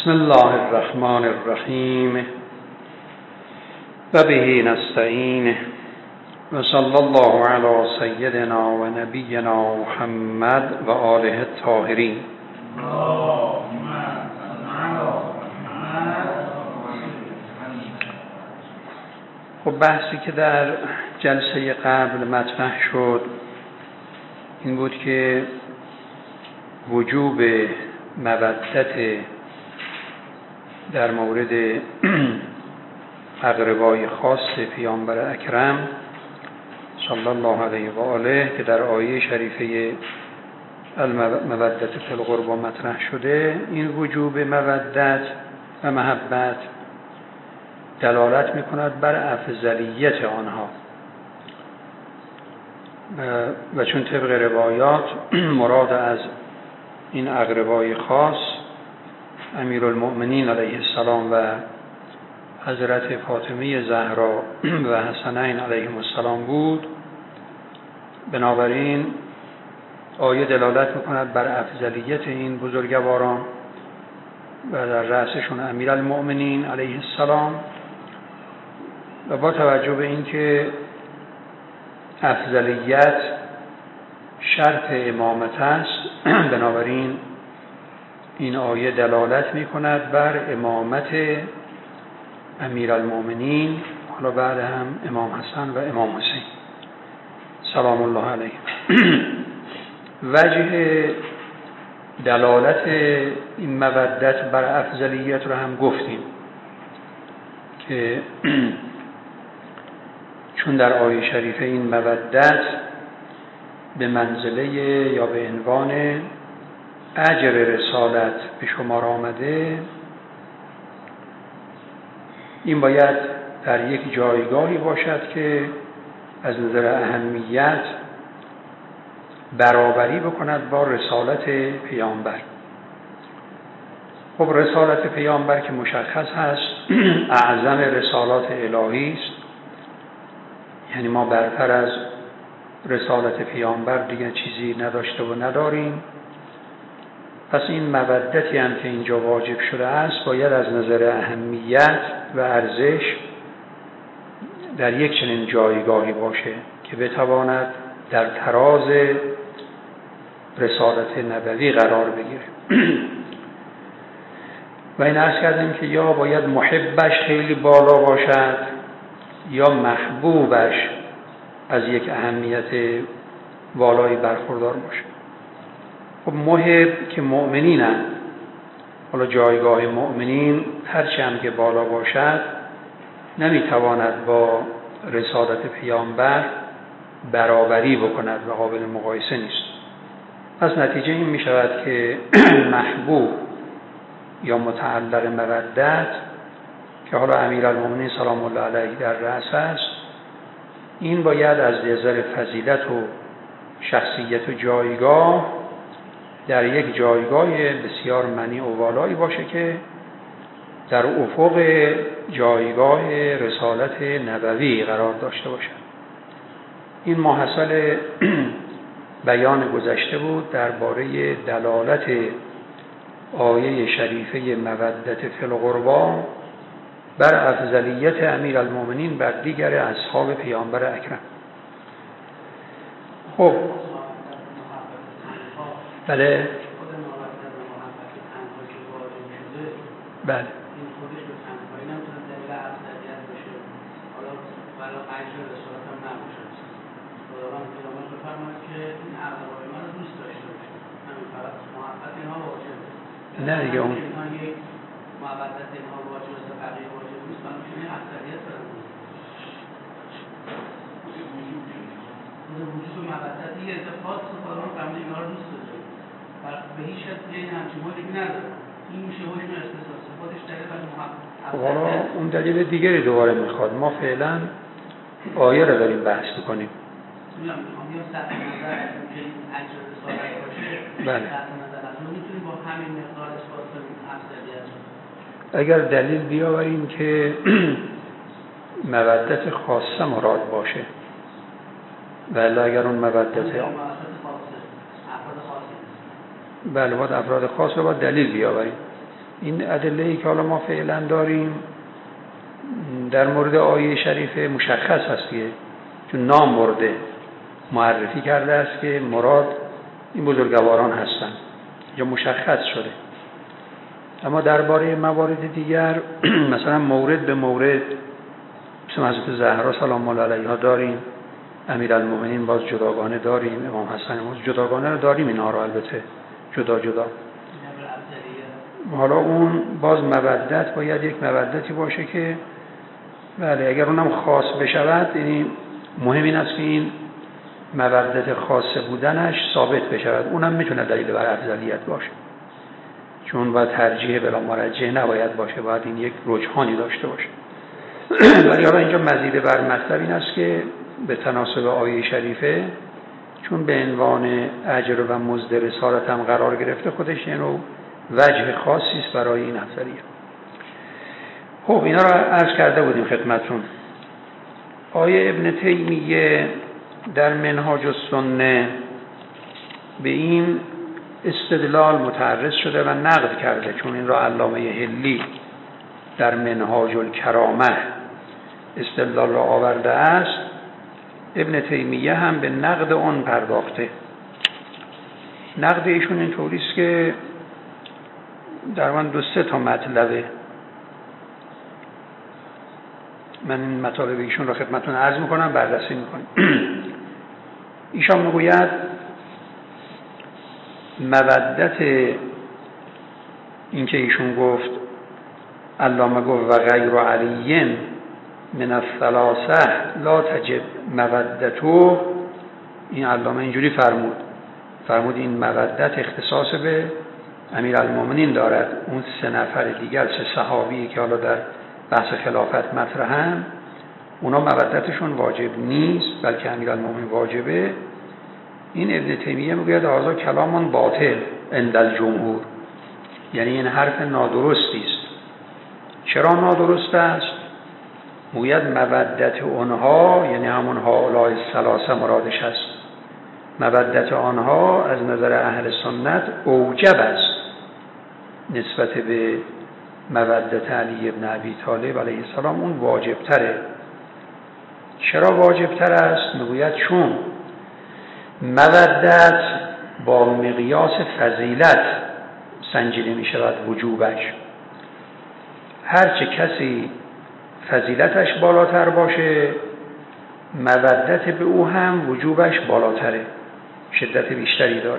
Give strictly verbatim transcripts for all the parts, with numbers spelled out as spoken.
بسم الله الرحمن الرحیم و به نستعین و صلی الله علی سیدنا و نبینا محمد و آله الطاهرین. خب بحثی که در جلسه قبل مطرح شد این بود که وجوب مودت در مورد اقربای خاص پیامبر اکرم صلی الله علیه و آله که در آیه شریفه المودت فی القربى مطرح شده، این وجوب مودت و محبت دلالت میکند بر افضلیت آنها و چون طبق روایات مراد از این اقربای خاص امیرالمؤمنین علیه السلام و حضرت فاطمه زهرا و حسنین علیهم السلام بود، بنابراین آیه دلالت میکند بر افضلیت این بزرگواران و در رأسشون امیرالمؤمنین علیه السلام. و با توجه به اینکه افضلیت شرط امامت است، بنابراین این آیه دلالت میکند بر امامت امیرالمؤمنین، حالا بعد هم امام حسن و امام حسین سلام الله علیهم. وجه دلالت این مودت بر افضلیت رو هم گفتیم که چون در آیه شریفه این مودت به منزله یا به عنوان اجر رسالت به شمار آمده، این باید در یک جایگاهی باشد که از نظر اهمیت برابری بکند با رسالت پیامبر. خب رسالت پیامبر که مشخص هست اعظم رسالات الهی است، یعنی ما برتر از رسالت پیامبر دیگر چیزی نداشته و نداریم. پس این مودتی هم که اینجا واجب شده است باید از نظر اهمیت و ارزش در یک چنین جایگاهی باشه که بتواند در تراز رسالت نبوی قرار بگیره. و این عرض کردیم که یا باید محبش خیلی بالا باشد یا محبوبش از یک اهمیت والایی برخوردار باشه. خب محب که مؤمنینن، حالا جایگاه مؤمنین هرچی هم که بالا باشد نمیتواند با رسالت پیامبر برابری بکند و قابل مقایسه نیست. پس نتیجه این میشود که محبوب یا متعلق مودت که حالا امیرالمؤمنین سلام الله علیه در رأس است، این باید از نظر فضیلت و شخصیت و جایگاه در یک جایگاه بسیار منیع و والایی باشه که در افق جایگاه رسالت نبوی قرار داشته باشه. این ماحصل بیان گذشته بود درباره دلالت آیه شریفه مودت فی القربى بر افضلیت امیرالمؤمنین بر دیگر اصحاب پیامبر اکرم. خب بله بله نه دیگه اون خب حالا اون دلیل دیگری دوباره میخواد. ما فعلا آیه رو داریم بحث میکنیم. بله. اگر دلیل بیاوریم که مودت خاصه مراد باشه، ولی اگر اون مودت بله باید افراد خاص رو باید دلیل بیاوریم. این ادله‌ای که حالا ما فعلا داریم در مورد آیه شریفه مشخص هست که چون نام برده معرفی کرده است که مراد این بزرگواران هستند یا مشخص شده. اما درباره موارد دیگر مثلا مورد به مورد مثل حضرت زهرا سلام الله علیها داریم، امیرالمومنین باز جداگانه داریم، امام حسن باز جداگانه رو داریم، اینا رو البته جدا جدا. حالا اون باز مودت باید یک مودتی باشه که بله اگر اونم خاص بشود، یعنی مهم این است که این مودت خاص بودنش ثابت بشود، اونم میتونه دلیل بر افضلیت باشه، چون باید ترجیح بلا مرجح نباید باشه، باید این یک رجحانی داشته باشه. ولی حالا اینجا مزید بر مطلب این است که به تناسب آیه شریفه چون به عنوان اجر و مزد رسالت هم قرار گرفته، خودش این رو وجه خاصی است برای این افضلیت. خب اینا رو عرض کرده بودیم خدمتتون. آیه ابن تیمیه در منهاج السنه به این استدلال متعرض شده و نقد کرده، چون این را علامه حلی در منهاج الکرامه استدلال را آورده است. ابن تیمیه هم به نقد آن پرداخته. نقد ایشون اینطوری است که در من دو سه تا مطلبه. من این مطالب ایشون را خدمتتون عرض میکنم، بررسی میکنیم. ایشان میگوید مودت این که ایشون گفت علامه گفت و غیر علی من الثلاثه لا تجب مودته، این علامه اینجوری فرمود فرمود این مودت اختصاص به امیرالمومنین دارد، اون سه نفر دیگر، سه صحابی که حالا در بحث خلافت مطرحن، اونا مودتشون واجب نیست بلکه امیرالمومنین واجبه. این ابن تیمیه میگه هذا کلام باطل عند الجمهور، یعنی این حرف نادرستی است. چرا نادرست است؟ میگه مودت اونها یعنی همون هؤلاء الثلاثه مرادش است، مودت آنها از نظر اهل سنت اوجب است نسبت به مودت علی ابن ابی طالب علیه السلام، اون واجب تره. چرا واجب تر است؟ میگوید چون مودت با مقیاس فضیلت سنجیده می شود وجوبش. هرچه کسی فضیلتش بالاتر باشه مودت به او هم وجوبش بالاتره، شدت بیشتری داره.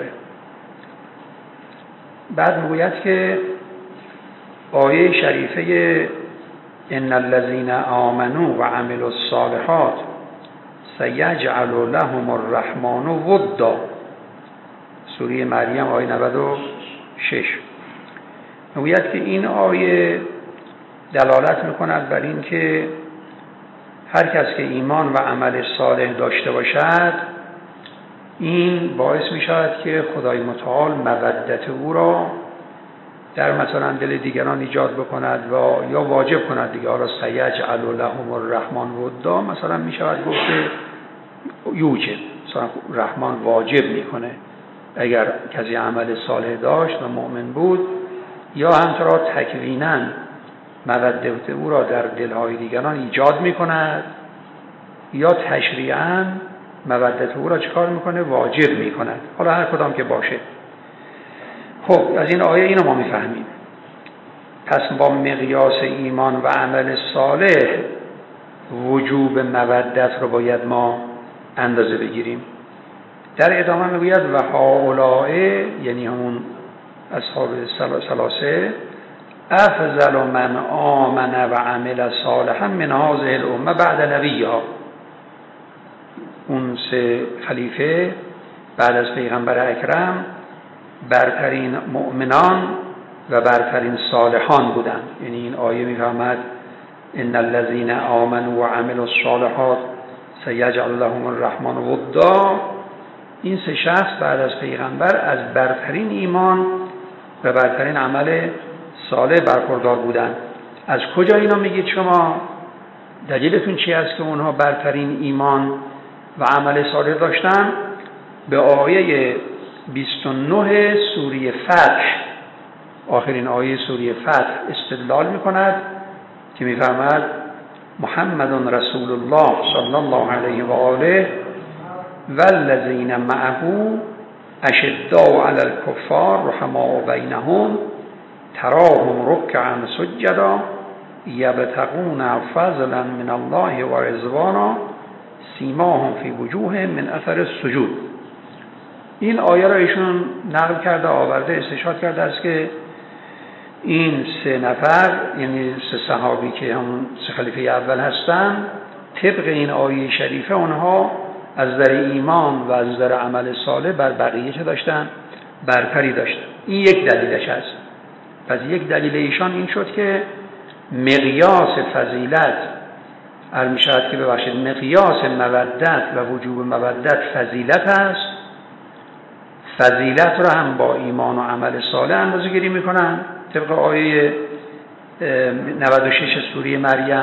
بعد میگوید که آیه شریفه ان الذين آمنوا وعملوا الصالحات سيجعل لهم الرحمن ودا، سوره مریم آیه نود و شش، میگوید که این آیه دلالت میکند بر این که هر کس که ایمان و عمل صالح داشته باشد این باعث میشود که خدای متعال مودت او را در مثلا دل دیگران ایجاد بکند و یا واجب کند دیگه. حالا سیجعل لهم الرحمن ودا مثلا میشود گفت یوجب، مثلا رحمان واجب میکنه اگر کسی عمل صالح داشت و مؤمن بود، یا همچنان تکویناً مودت او را در دلهای دیگران ایجاد میکند، یا تشریعاً مودت او را چکار میکنه؟ واجب میکند. حالا هر کدام که باشه. خب از این آیه اینو ما میفهمیم. پس با مقیاس ایمان و عمل صالح وجوب مودت رو باید ما اندازه بگیریم. در ادامه میگوید و هؤلاء یعنی همون اصحاب ثلاثه افضل من آمن و عمل صالحا من هذه الامه بعد نبیها، اون سه خلیفه بعد از پیغمبر اکرم برترین مؤمنان و برترین صالحان بودند. یعنی این آیه میفهمد ان الذين آمنوا وعملوا الصالحات سيجعل لهم الرحمن ودا، این سه شخص بعد از پیغمبر از برترین ایمان و برترین عمل صالح برخوردار بودند. از کجا اینا میگید شما؟ دلیلتون چی است که اونها برترین ایمان و عمل صالح داشتن؟ به آیه بیست و نه سوره فتح آخرین آیه سوره فتح استدلال میکند که میفرماد محمد رسول الله صلی الله علیه و آله والذین معه اشداء علی الکفار رحماء بینهم تراهم رکعا سجدا یبتغون فضلا من الله و رضوانا سیماهم فی وجوههم من اثر السجود. این آیه را ایشون نقل کرده، آورده، استشهاد کرده است که این سه نفر، یعنی سه صحابی که همون سه خلیفه اول هستن، طبق این آیه شریفه اونها از نظر ایمان و از نظر عمل صالح بر بقیه چه داشتن؟ برتری داشتن. این یک دلیلش است. پس یک دلیل ایشان این شد که مقیاس فضیلت، هر میشود که ببخشید مقیاس مودت و وجوب مودت فضیلت است. فضیلت را هم با ایمان و عمل صالح اندازه گیری میکنن طبق آیه نود و شش سوره مریم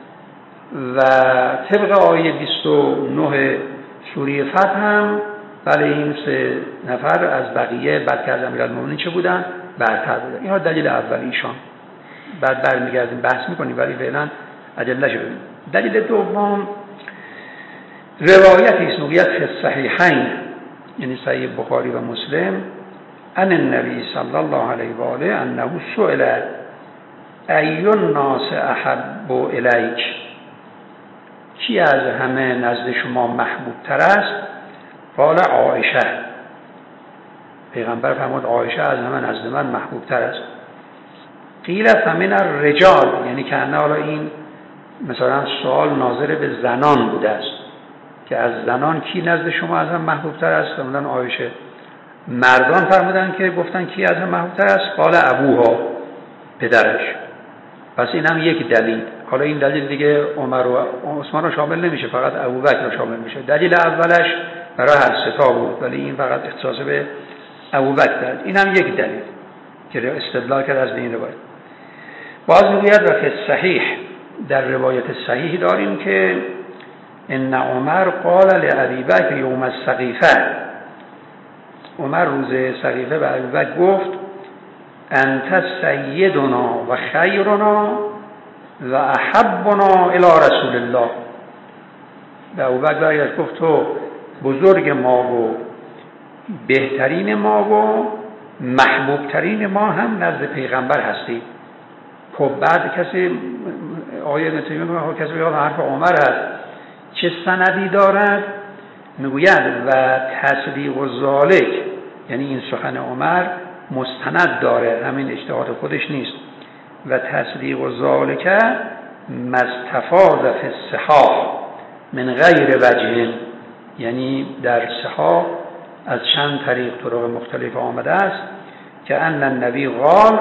و طبق آیه بیست و نه سوره فتح هم بله این سه نفر از بقیه بعد که از امیرالمومنین چه بودن؟ برتر بودن. اینها دلیل اول ایشان. بعد برمیگردیم بحث میکنیم ولی فعلا ادله‌اش ببینیم. دلیل دوم روایت است میگوید فی الصحیحین، یعنی صحیح بخاری و مسلم، ان النبی صلی الله علیه و آله انه سئل ای الناس احب الیک، کی از همه نزد شما محبوب تر است؟ قال عایشه. پیغمبر فرمود عایشه از همه نزد من محبوب تر است. قیل فمن الرجال، یعنی که حالا این مثلا سوال ناظر به زنان بوده است که از زنان کی نزد شما از هم محبوب تر است؟ فرمودن عایشه. مردان فرمودن که گفتن کی از هم محبوب تر است؟ قال ابوها، پدرش. پس این هم یک دلیل. حالا این دلیل دیگه عمر و عثمان رو شامل نمیشه، فقط ابوبکر رو شامل میشه. دلیل اولش برای هر ستا بود ولی این فقط اختصاص به ابوبکر داد. این هم یک دلیل که استدلال کرد از این روایت. باز میگوید و فی صحیح، در روایت صحیح داریم که ان عمر قال لابی بکر یوم السقیفه، عمر روز سقیفه به ابی بکر گفت انت سیدنا و خیرنا و احبنا الی رسول الله. به ابی بکر برگشت گفت تو بزرگ ما و بهترین ما و محبوبترین ما هم نزد پیغمبر هستی. خب بعد کسی آیه نتیجه میگه کسی بگه حرف عمر هست چه سندی دارد؟ میگوید و تصدیق و ذالک، یعنی این سخن عمر مستند داره، همین اجتهاد خودش نیست. و تصدیق و ذالک مستفاض فی الصحاح من غیر وجه، یعنی در صحاح از چند طریق طرق مختلف آمده است که ان النبی قال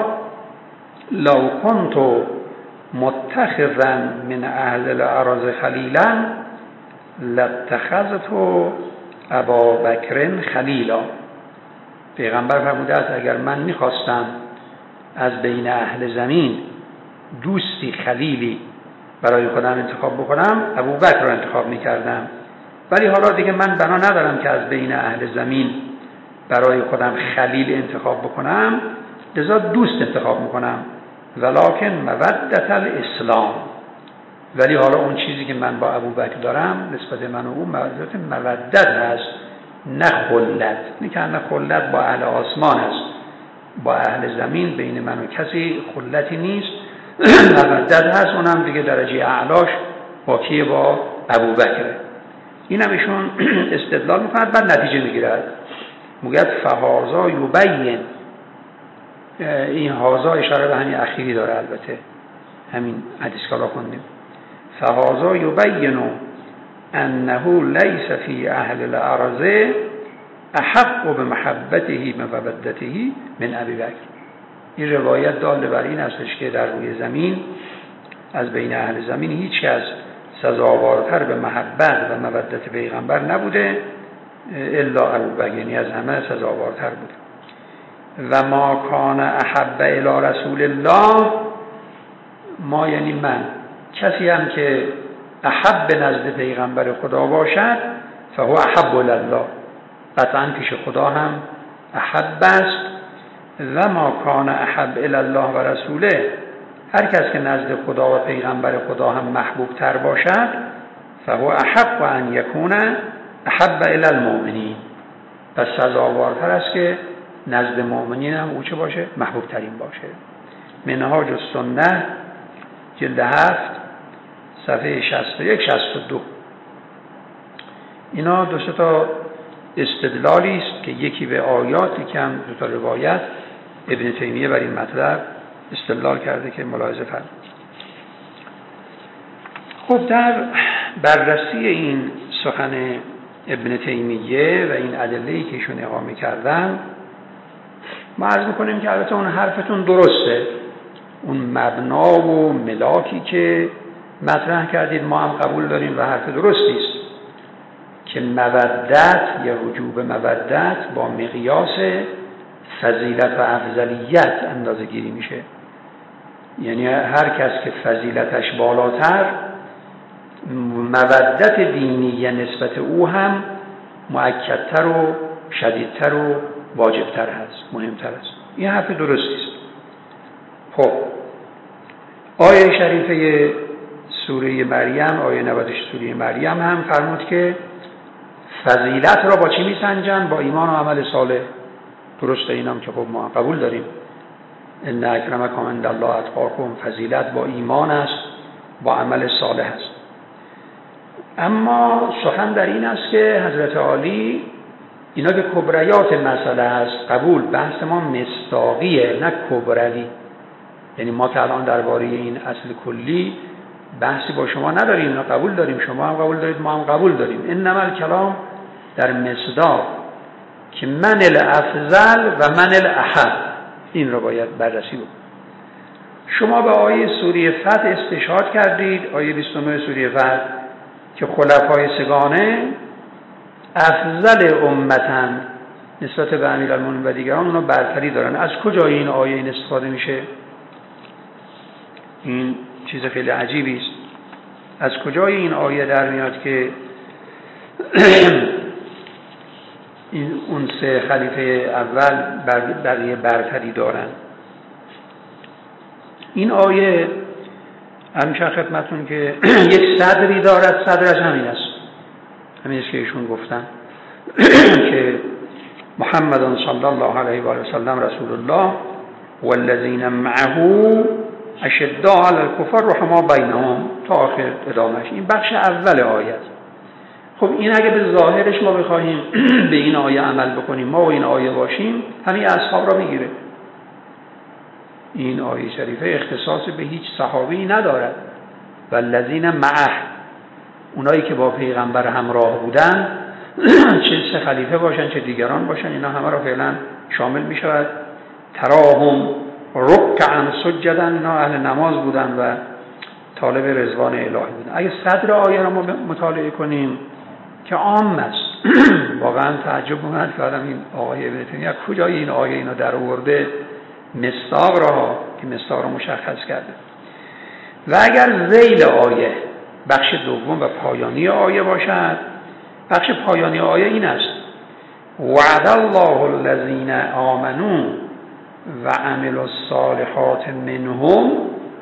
لو كنت متخذا من اهل الارض خلیلا لاتخذت ابا بکر خلیلا. پیغمبر فرموده است اگر من میخواستم از بین اهل زمین دوستی خلیلی برای خودم انتخاب بکنم ابوبکر رو انتخاب میکردم، ولی حالا دیگه من بنا ندارم که از بین اهل زمین برای خودم خلیل انتخاب بکنم، لذا دوست انتخاب میکنم. ولکن مودت الاسلام، ولی حالا اون چیزی که من با ابوبکر دارم نسبت من و اون مودت مودت هست، نه خلت. نه که نه خلت با اهل آسمان است، با اهل زمین بین من و کسی خلتی نیست. مودت هست، اونم دیگه درجه اعلاش با کیه؟ با ابوبکر. این هم ایشون استدلال میکند بعد نتیجه میگیرد. میگه فهازا یبین، این هازا اشاره به همین اخیری داره، البته همین حدیث که را خوندیم. فهازا یبین انه لیس فی اهل الارض احق بمحبته و مودته من ابی بکر. این روایت داله بر این استش که در روی زمین از بین اهل زمین هیچ کس سزاوارتر به محبت و مودت پیغمبر نبوده الا ابوبکر، یعنی از همه سزاوارتر بوده. و ما کان احب الی رسول الله، ما یعنی من، کسی هم که احب نزد پیغمبر خدا باشد فهو احب الله، قطعا پیش خدا هم احب است. و ما کان احب الی الله و رسوله، هر کس که نزد خدا و پیغمبر خدا هم محبوب تر باشد، فهو احق ان یکون احب الی المؤمنین، پس سزاوارتر است که نزد مؤمنین هم او چه باشه؟ محبوب ترین باشه. منهاج السنه جلد هفت صفحه شصت و یک شصت و دو. اینا دو سه تا استدلالی است که یکی به آیات، یکی هم دو تا روایت ابن تیمیه بر این مطلب استدلال کرده که ملاحظه فرمایید. خب در بررسی این سخن ابن تیمیه و این ادله‌ای که ایشون اقامه کردن، ما عرض می‌کنیم که البته اون حرفتون درسته، اون مبنا و ملاکی که مطرح کردید ما هم قبول داریم و حرف درستی است که مودت یا وجوب مودت با مقیاس فضیلت و افضلیت اندازه گیری میشه. یعنی هر کس که فضیلتش بالاتر، مودت دینی نسبت او هم مؤکدتر و شدیدتر و واجبتر هست، مهمتر است. این حرف درستی است. خب آیه شریفه سوره مریم، آیه نود و شش سوره مریم هم فرمود که فضیلت را با چی میسنجن؟ با ایمان و عمل صالح. درسته، اینم که خب ما قبول داریم. ان اکرمکم عند الله اتقاکم، فضیلت با ایمان است، با عمل صالح است. اما سخن در این است که حضرت عالی اینا که کبریات مسئله است، قبول، بحث ما مصداقیه نه کبروی. یعنی ما که الان درباره این اصل کلی بحثی با شما نداریم، اینا قبول داریم، شما هم قبول دارید، ما هم قبول داریم. انما الکلام در مصداق که من الافضل و من الاحب، این رو باید بررسی بود. شما به آیه سوره فتح استشهاد کردید، آیه بیست و نه سوره فتح، که خلفای سگانه افضل امتن نسبت به امیرالمومنین و دیگران، اونا برتری دارن. از کجا این آیه این استفاده میشه؟ این چیز خیلی عجیبی است. از کجای این آیه در میاد که این اون سه خلیفه اول بر بقیه برتری دارن؟ این آیه همیشه خدمتون که یک صدری دارد، صدرش همین است، همین است که ایشون گفتن که محمد صلی الله علیه و آله و سلم رسول الله والذین معه اشداء علی الکفار رحماء بینهم تا آخر ادامهش. این بخش اول آیه است. خب این اگه به ظاهرش ما بخواهیم به این آیه عمل بکنیم، ما و این آیه باشیم، همین اصحاب را میگیره. این آیه شریفه اختصاص به هیچ صحابی ندارد. والذین معه، اونایی که با پیغمبر همراه بودن، چه سه خلیفه باشن چه دیگران باشن، اینا همه را فعلا شامل می شود. تراهم رکعا سجدا، اینا اهل نماز بودن و طالب رضوان الهی بودن. اگه صدر آیه را ما مطالعه کنیم که عام است، واقعا تعجب می‌کند که آدم این آقای ابن تیمیه کجای این آیه اینا در آورده، مصداق را که مصداق را مشخص کرده. و اگر ذیل آیه بخش دوم و پایانی آیه باشد، بخش پایانی آیه این است: وعد الله الذین آمنوا و عملوا الصالحات منهم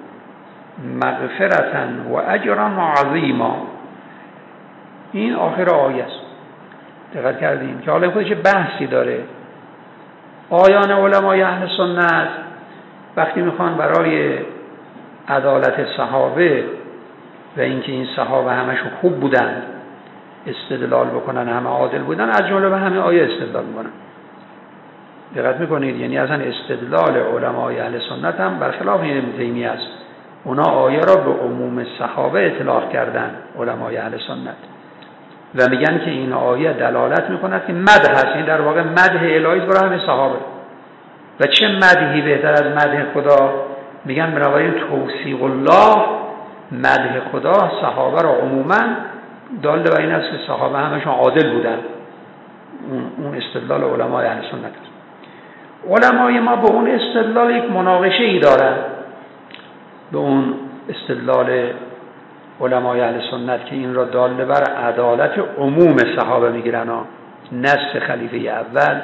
مغفرة و اجرا عظیما. این آخر آیه است. دقت کردیم که حالا خودش بحثی داره. آیان علمای اهل سنت وقتی میخوان برای عدالت صحابه و اینکه این صحابه همشون خوب بودن استدلال بکنن، همه عادل بودن، از جمله به همه آیه استدلال میکنن. دقت میکنید؟ یعنی اصلا استدلال علمای اهل سنت هم برخلاف این ابن تیمیه است. اونا آیه را به عموم صحابه اطلاق کردن، علمای اهل سنت، و میگن که این آیه دلالت میکند که مدح هست، این در واقع مدح الهی برای همه صحابه. و چه مدحی بهتر از مدح خدا؟ میگن بنابراین توصیق الله، مدح خدا صحابه را عموما دال بر این است که صحابه همشون عادل بودن. اون اون استدلال علمای اهل سنت است. علمای ما به اون استدلال یک مناقشه ای دارن، به اون استدلال علمای اهل سنت که این را دال بر عدالت عموم صحابه میگیرن ها، نص خلیفه اول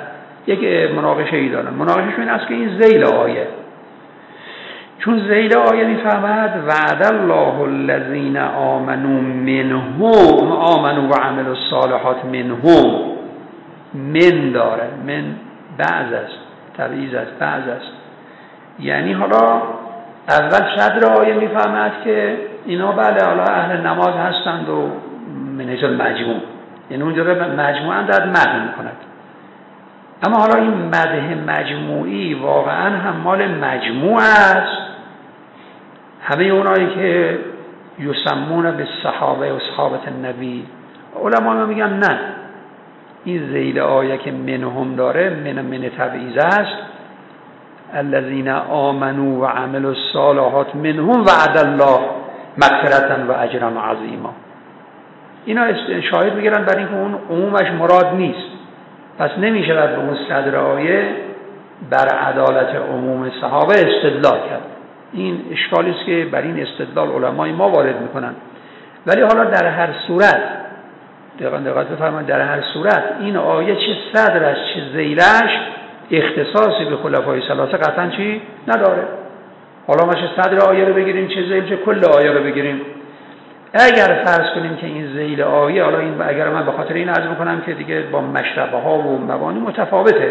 یک مناقشه ای دارن. مناقشهشون این است که این ذیل آیه، چون ذیل آیه میفهمد وعد الله الذین آمنوا منهم آمنوا و عملوا الصالحات منهم، من داره، من بعض است، تبعیض است، بعض است. یعنی حالا اول صدر آیه میفهمد که اینا بله حالا اهل نماز هستند و من حیث المجموع، یعنی اونجا مجموعاً در مدح میکند. اما حالا این مدح مجموعی واقعاً هم مال مجموع است، همه اونایی که یسمون به صحابه و صحابت النبی. علما میگن نه، این ذیل آیه که منهم داره من من تبعیض است. الذین آمنوا و عملوا الصالحات منهم وعد الله مغفرة و اجرا عظیما. اینا شاهد میگیرن برای اینکه اون عمومش مراد نیست، پس نمیشه به اون صدر آیه بر عدالت عموم صحابه استدلال کرد. این اشکالی است که بر این استدلال علمای ما وارد میکنن. ولی حالا در هر صورت دقیقاً دقت بفرمایید، در هر صورت این آیه چه صدرش چه ذیلش اختصاصی به خلفای ثلاثه قطعاً چی نداره. حالا ما چه صدر آیه رو بگیریم چه ذیل چه کل آیه رو بگیریم، اگر فرض کنیم که این ذیل آیه، حالا این اگر من به خاطر این عرض میکنم که دیگه با مشربه ها و مبانی متفاوته،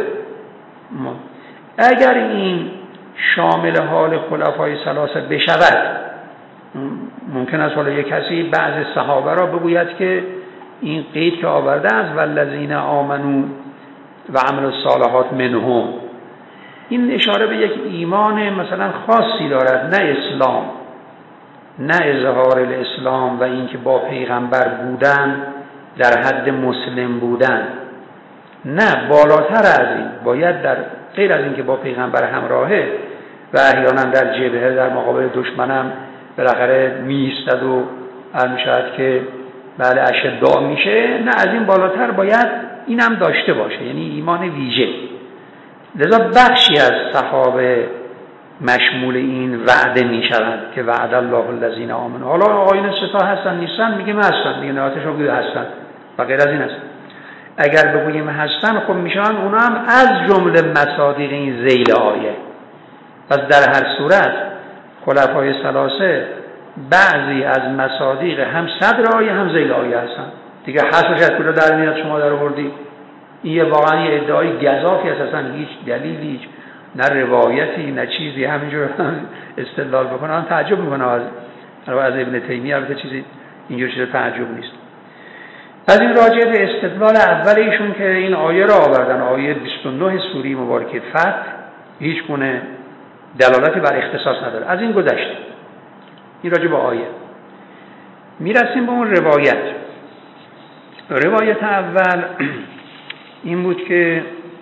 اگر این شامل حال خلفای ثلاثه بشود، ممکن است حالا یک کسی بعض صحابه را بگوید که این قید که آورده است والذین آمنوا و عملوا الصالحات منهم، این اشاره به یک ایمان مثلا خاصی دارد، نه اسلام، نه اظهار الاسلام و اینکه با پیغمبر بودن در حد مسلم بودن، نه بالاتر از این، باید در غیر از اینکه با پیغمبر همراهه و احیانا در جبهه در مقابل دشمنم بالاخره میستد و میشود که بله اشداء میشه، نه از این بالاتر باید اینم داشته باشه، یعنی ایمان ویژه. لذا بخشی از صحابه مشمول این وعده میشوند که وعد الله الذین آمنوا. حالا آقایون ستا هستن نیستن، میگیم هستن، میگه نهایتش رو بگیم هستن و غیر از این هستن. اگر بگوییم هستن خب میشن اونا هم از جمله مصادیق این ذیل آیه. پس در هر صورت خلفای ثلاثه بعضی از مصادیق هم صدر آیه هم ذیل آیه هستن دیگه. حسش از کجا در میاد شما در آوردی؟ این واقعا یه ادعای گزافی است، اصلا هیچ دلیلی هیچ نه روایتی نه چیزی، همینجور استدلال بکنم تعجب میکنم از از ابن تیمیه. البته چیزی اینجور چیز تعجب نیست. از این راجع به استدلال اول ایشون که این آیه را آوردن، آیه بیست و نه سوره مبارکه فتح، هیچ گونه دلالتی بر اختصاص نداره. از این گذشته، این راجع به آیه. میرسیم به اون روایت. روایت اول این بود که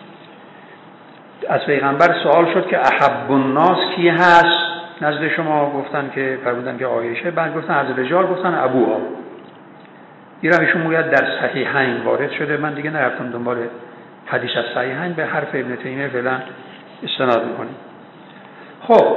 از پیغمبر سوال شد که احب الناس کی هست نزد شما؟ گفتن که فرمودن که عایشه، بعد گفتن از رجال گفتن ابوها. این رویشون موید در صحیحین وارد شده. من دیگه نرفتم دنبال حدیث از صحیحین، به حرف ابن تیمیه فعلا استناد میکنیم. خب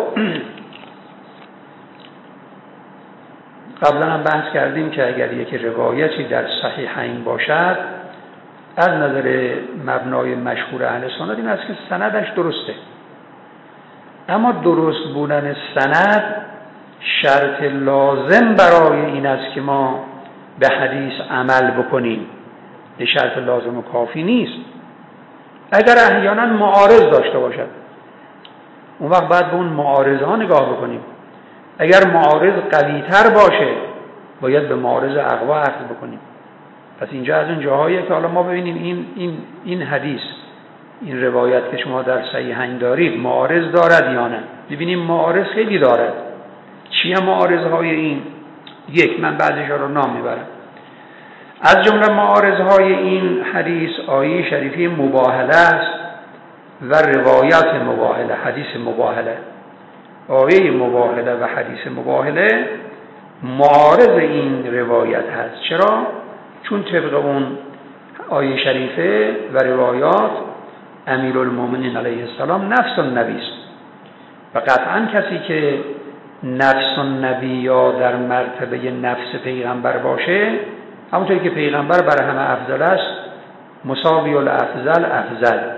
قبلا هم بحث کردیم که اگر یک روایتی در صحیحین باشد، از نظر مبنای مشهور اهل سنت این است که سندش درسته. اما درست بودن سند شرط لازم برای این است که ما به حدیث عمل بکنیم، به شرط لازم و کافی نیست. اگر احیانا معارض داشته باشد، اون وقت باید به اون معارض ها نگاه بکنیم. اگر معارض قوی تر باشه، باید به معارض اقوا عمل بکنیم. پس اینجا از اون جاهاییه که حالا ما ببینیم این این این حدیث، این روایت که شما در صحیحین دارید معارض دارد یا نه. ببینیم معارض خیلی دارد. چیه معارضهای این؟ یک، من بعضیشا رو نام میبرم. از جمله معارضهای این حدیث آیه شریفی مباهله است و روایت مباهله، حدیث مباهله. آیه مباهله و حدیث مباهله معارض این روایت هست. چرا؟ چون طبق اون آیه شریفه و روایات امیرالمومنین علیه السلام نفس النبی است و قطعا کسی که نفس النبی یا در مرتبه نفس پیغمبر باشه، همونطوری که پیغمبر بر همه افضل است، مساوی الافضل افضل،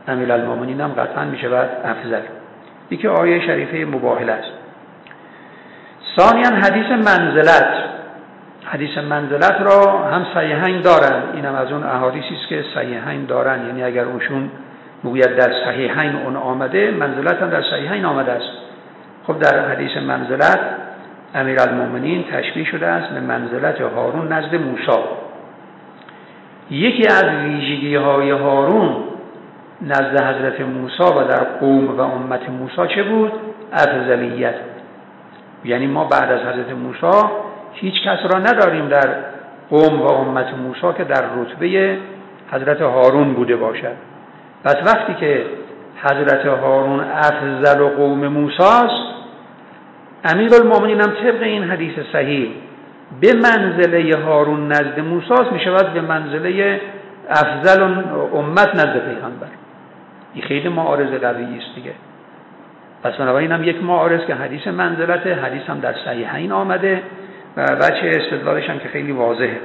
امیرالمومنین هم قطعا میشه بعد افضل. یکی آیه شریفه مباهله است. ثانیاً حدیث منزلت. حدیث منزلت را هم صحیحین دارن، اینم از اون احادیثی است که صحیحین دارن، یعنی اگر اونشون میگوید در صحیحین اون آمده، منزلت هم در صحیحین آمده است. خب در حدیث منزلت امیرالمومنین تشبیه شده است به منزلت هارون نزد موسی. یکی از ویژگی‌های هارون نزد حضرت موسی و در قوم و امت موسی چه بود؟ افضلیت. یعنی ما بعد از حضرت موسی هیچ کس را نداریم در قوم و امت موسی که در رتبه حضرت هارون بوده باشد. پس وقتی که حضرت هارون افضل و قوم موسی است، امیرالمومنین هم طبق این حدیث صحیح به منزله هارون نزد موسی است، می شود به منزله افضل امت نزد پیغمبر. این خیلی معارض قوی است دیگه. پس بنابراین هم یک معارض که حدیث منزلت، حدیث هم در صحیحین آمده و بچه استدلالش هم که خیلی واضحه.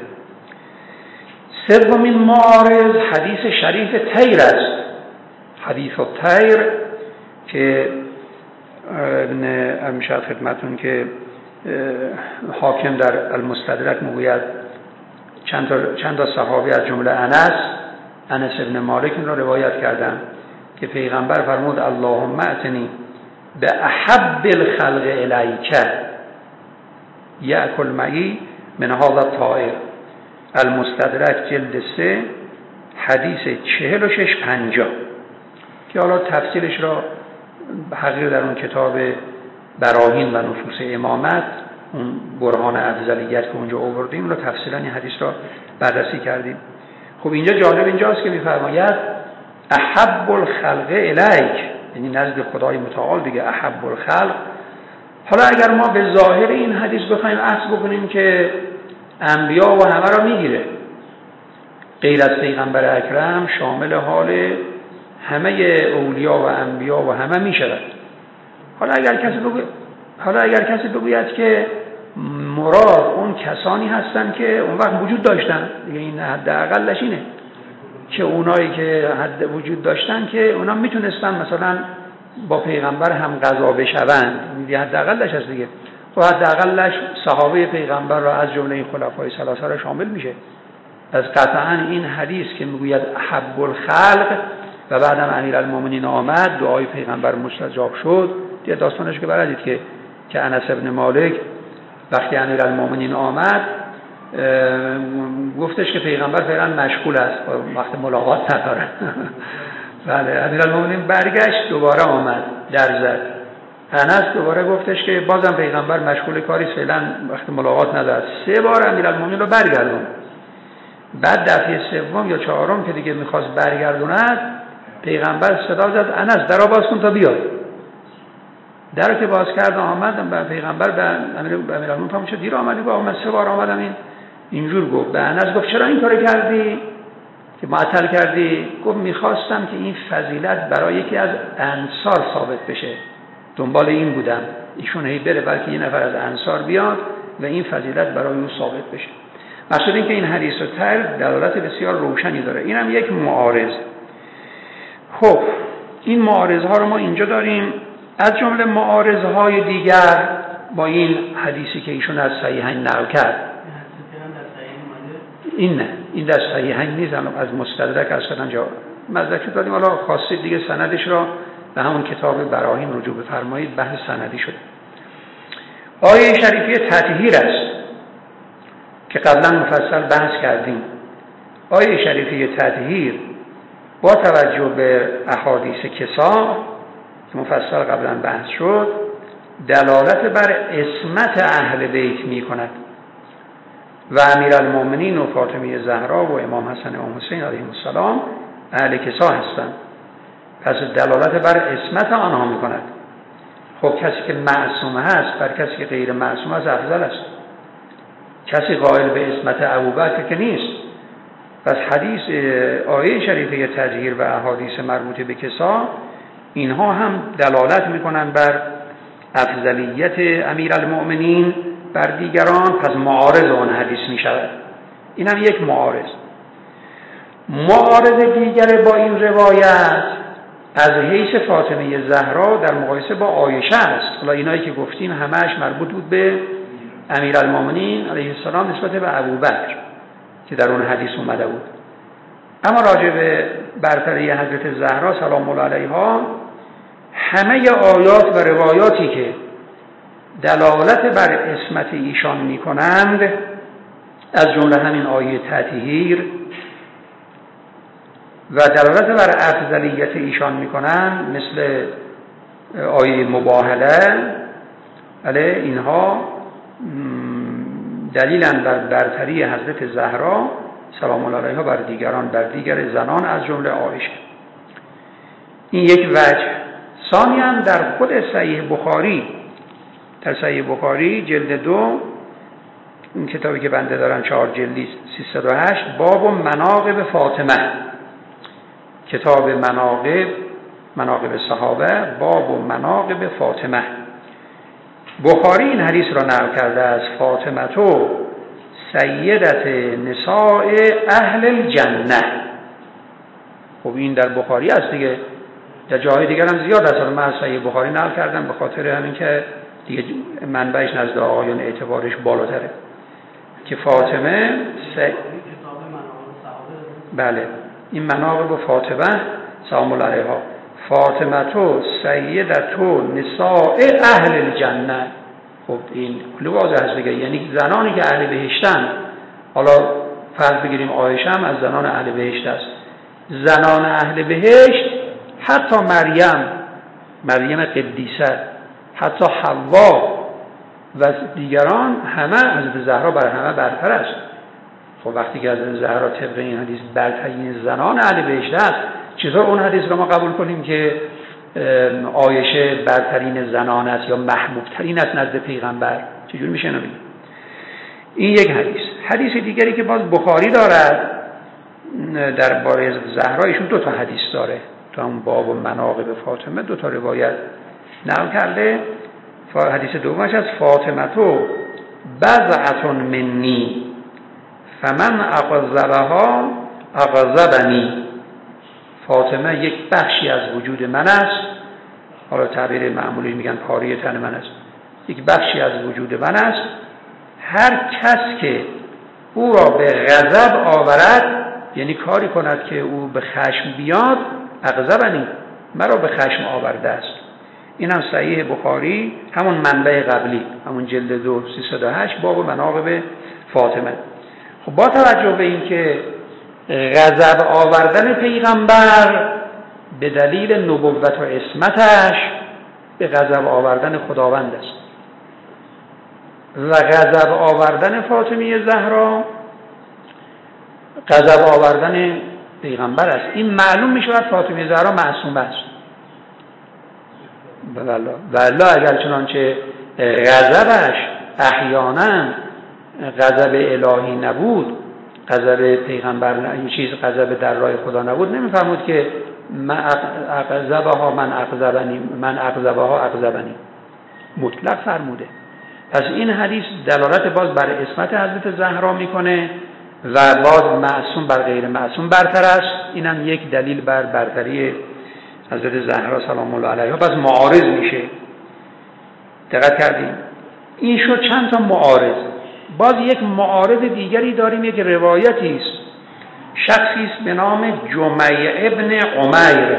سومین معارض حدیث شریف تیر است. حدیث الطیر که ابن امشاد خدمتون که حاکم در المستدرک میگوید چند تا چند تا صحابی از جمله انس انس ابن مالک این را روایت کردن که پیغمبر فرمود اللهم اتنی به احب الخلق الیک یأکل معی من هذا الطائر. المستدرک جلد سه حدیث چهل و شش پنجاه که حالا تفسیرش را حقیقت در اون کتاب براهین و نصوص امامت، اون برهان افضلیت که اونجا آوردیم رو تفصیلا این حدیث را بررسی کردیم. خب اینجا جالب اینجاست که میفرماید احب الخلق الیک، یعنی نزد خدای متعال دیگه احب الخلق. حالا اگر ما به ظاهر این حدیث بخوایم عکس بکنیم که انبیا و همه را میگیره، غیر از پیغمبر اکرم شامل حال همه اولیا و انبیا و همه میشود. حالا اگر کسی بگوید حالا اگر کسی بگوید که مراد اون کسانی هستن که اون وقت وجود داشتن دیگه، این حداقلش اینه که اونایی که حد وجود داشتن که اونا میتونستن مثلا با پیغمبر هم قضا بشوند، این حداقلش هست دیگه. و حداقلش صحابه پیغمبر را از جمله این خلفای ثلاثه را شامل میشه. از قطعا این حدیث که میگوید احب الخلق و بعدم امیرالمومنین آمد، دعای پیغمبر مستجاب شد. دیگه داستانش که بلدید که که انس ابن مالک وقتی امیرالمومنین آمد گفتش که پیغمبر فعلا مشغول است، وقت ملاقات نداره. بله، امیرالمومنین برگشت دوباره آمد در زد. انس دوباره گفتش که بازم پیغمبر مشغول کاری است، فعلا وقت ملاقات نداره. سه بار امیرالمومنین رو برگردون. بعد دفعه سوم یا چهارم که دیگه میخواست برگردوند، پیغمبر صدا زد انس درو باز کن تا بیاد. درو که باز کرد آمد، به پیغمبر به امیرالمومنین فهمید چه دیر آمدی؟ با من سه بار آمدم. این اینجور گفت. به انس گفت چرا این کارو کردی که معطل کردی؟ گفت میخواستم که این فضیلت برای یکی از انصار ثابت بشه، دنبال این بودم ایشون هی بره بلکه یه نفر از انصار بیاد و این فضیلت برای اون ثابت بشه. مقصود این که این حدیث و تر دلالت بسیار روشنی داره. اینم یک معارض. خب این معارض ها رو ما اینجا داریم. از جمله معارض های دیگر با این حدیثی که ایشون از صحیحین نقل کرد، این نه، این در صحیحین نیست، از مستدرک اصلا جا مدرک دادیم. حالا خواستید دیگه سندش را به همون کتاب براهین رجوع بفرمایید، بحث سندی شده. آیه شریفه تطهیر است که قبلا مفصل بحث کردیم. آیه شریفه تطهیر با توجه به احادیث کسا که مفصل قبلا بحث شد، دلالت بر عصمت اهل بیت می کند و امیرالمومنین و فاطمه زهرا و امام حسن و امام حسین علیهم السلام اهل کسا هستند. پس دلالت بر عصمت آنها می کند. خب کسی که معصوم هست بر کسی که غیر معصوم است افضل است. کسی قائل به عصمت ابوبکر که نیست. پس حدیث آیه شریفه تطهیر و احادیث مربوط به کسا اینها هم دلالت میکنن بر افضلیت امیرالمؤمنین بر دیگران. پس معارض آن حدیث میشود. این هم یک معارض. معارض دیگر با این روایت از حیث فاطمه زهرا در مقایسه با عایشه است. حالا اینایی که گفتیم همش مربوط بود به امیرالمومنین علیه السلام نسبت به ابوبکر که در اون حدیث اومده بود. اما راجع به برتری حضرت زهرا سلام الله علیها، همه آیات و روایاتی که دلالت بر عصمت ایشان می‌کنند، از جمله همین آیه تطهیر و دلالت بر افضلیت ایشان می‌کنند، مثل آیه مباهله، علیه اینها دلیلاً بر برتری حضرت زهرا سلام الله علیها بر دیگران، بر دیگر زنان از جمله عایشه. این یک وجه. ثانیاً در خود صحیح بخاری، در صحیح بخاری جلد دو، این کتابی که بنده دارم چهار جلدی سیصد و هشت، باب مناقب فاطمه، کتاب مناقب مناقب صحابه، باب مناقب فاطمه، بخاری این حدیث را نقل کرده از فاطمه تو سیدت نساء اهل الجنه. خب این در بخاری است دیگه، در جاهای دیگر هم زیاد است. من از صحیح بخاری نقل کردم به خاطر همین که دیگه منبعش نزد آقایان اعتبارش بالاتره که فاطمه س... بله این مناقب فاطمه سلام الله علیها، فاطمه تو سیدت نساء اهل الجنه. خب این کلی واضح است دیگه، یعنی زنانی که اهل بهشتن. حالا فرض بگیریم عایشه هم از زنان اهل بهشت است. زنان اهل بهشت، حتی مریم مریم قدیسه، حتی حوا و دیگران، همه حضرت زهرا بر همه برتر است. خب وقتی که حضرت زهرا طبق این حدیث برترین زنان اهل بهشت است، چطور اون حدیث رو ما قبول کنیم که عایشه برترین زنان است یا محبوب ترین است نزد پیغمبر؟ چجور میشه اینو بگیم؟ این یک حدیث. حدیث دیگری که باز بخاری دارد درباره زهرا، ایشون دو تا حدیث داره تو هم باب و مناقب فاطمه، دو تا روایت نقل کرده. حدیث دومش از فاطمه تو بضعة منی فمن اغضبها اغضبنی. فاطمه یک بخشی از وجود من است، حالا تعبیر معمولی میگن پاره تن من است، یک بخشی از وجود من است. هر کس که او را به غضب آورد، یعنی کاری کند که او به خشم بیاد، اغضبنی، مرا به خشم آورده است. این هم صحیح بخاری، همون منبع قبلی، همون جلد دو سیصد و هشت، باب مناقب فاطمه. خب با توجه به این که غضب آوردن پیغمبر به دلیل نبوت و عصمتش به غضب آوردن خداوند است و غضب آوردن فاطمه زهرا غضب آوردن پیغمبر است، این معلوم می شود فاطمه زهرا معصومه است. والله والله اگر چنانچه غضبش احیانا غضب الهی نبود، غضب پیغمبر این چیز غضب در راه خدا نبود، نمیفهمود که من اغضبها من اغضبنی من اغضبها اغضبنی، مطلق فرموده. پس این حدیث دلالت باز بر عصمت حضرت زهرا میکنه و باز معصوم بر غیر معصوم برتر است. اینم یک دلیل بر برتری حضرت زهرا سلام الله علیها. پس معارض میشه. دقت کردیم؟ این شد چند تا معارض. باز یک معارض دیگری داریم، یک روایتی است، شخصی است به نام جمیع ابن عمیر.